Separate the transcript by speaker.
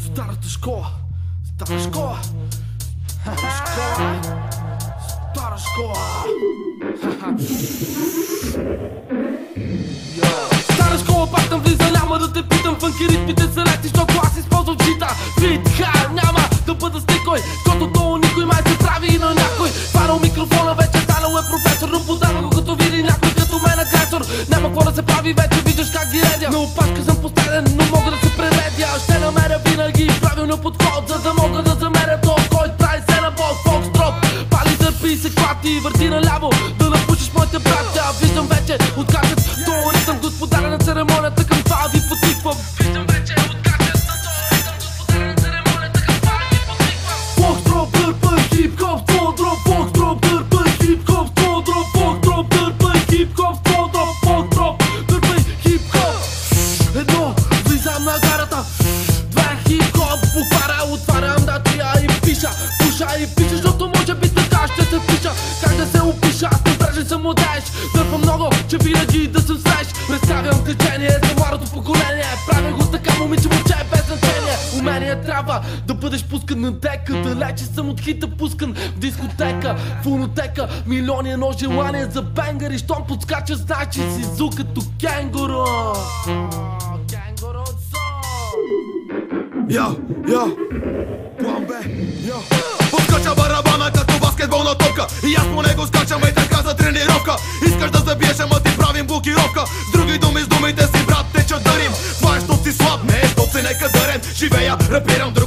Speaker 1: Старата школа, стара школа, стара школа, стара школа. Стара школа, пак там влиза, няма да те питам. Фънки ритмите са лекти, защото аз използвам джита. Фит, хай, няма да бъда с никой, защото долу никой май се прави и на някой. Фанал микрофона, вече станал е професор, но подава го като види някой като мен агресор. Няма какво да се прави, вече виждаш как ги редя. На опашка съм постелен, но мога да се прередя. Ще намеря винаги правилно подход, за да мога да замеря то, който прави се на бог. Фокстроп, пали, търпи се, клати, върти наляво, да напушиш моите братя. Виждам вече откачат този ритъм, господаря на церемонията, към това ви потиквам. Виждам вече откачат този ритъм, господаря на церемонията, към това ви потиквам. Фокстроп, търпа, хип-хоп, фокстроп, фокстроп, търпа, хип-хоп, фокстроп, фокстроп, търпа, хип-хоп, фокстроп, фокстроп, търпа, хип-хоп. Едно, влизам на гарата, две, хип-хоп, буквара, отварям датия и пиша, пуша и пиша, защото може би така ще се пиша. Как да се опиша, аз не държи съм младеж, дърпам много, че винаги да съм свеж. Представям течение за младото поколение, правя го така, момиче, момче, без значение. Умение трябва да бъдеш пускан на дека, далече съм от хита пускан в дискотека, фонотека, милиони едно желание за бенгари. Щом подскача, значи си зу като кенгуру. Кенгуру
Speaker 2: Йо, план Б, йо. Подскача барабана като баскетболна топка и аз по него скачам и така за тренировка. Искаш да забиеш, ама ти правим блокировка. С други думи, с думите си, брат, теча дърим. Това е, защото си слаб, не е, защото си некадърен. Живея, рапирам,